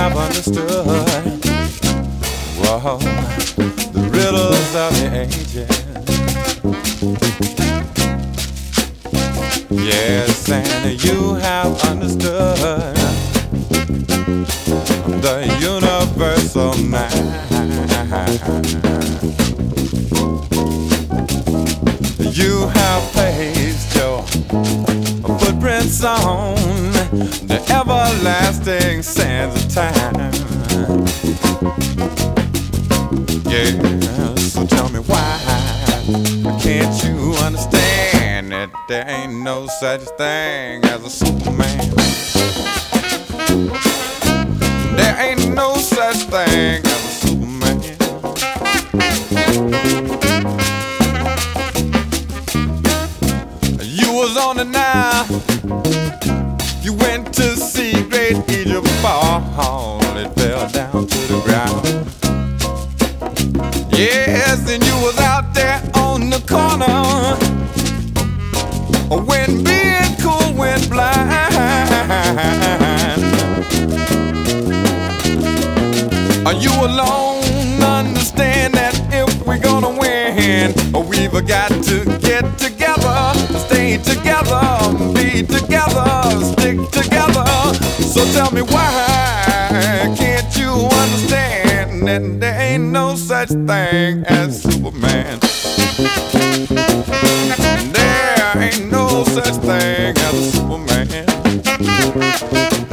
have understood, whoa, the riddles of the ages. Yes, and you have understood the universal mind. You have placed your footprints on the everlasting sands of time. Yeah, so tell me why can't you understand that there ain't no such thing as a Superman? There ain't no such thing as a Superman. You was on the Nile, you went to see great Egypt fall. It fell down to the ground. Yes, and you was out there on the corner when being cool went blind. You alone understand that if we're gonna win, we've got to get together, stay together, be together, stick together. So tell me why can't you understand that there ain't no such thing as Superman? There ain't no such thing as a Superman.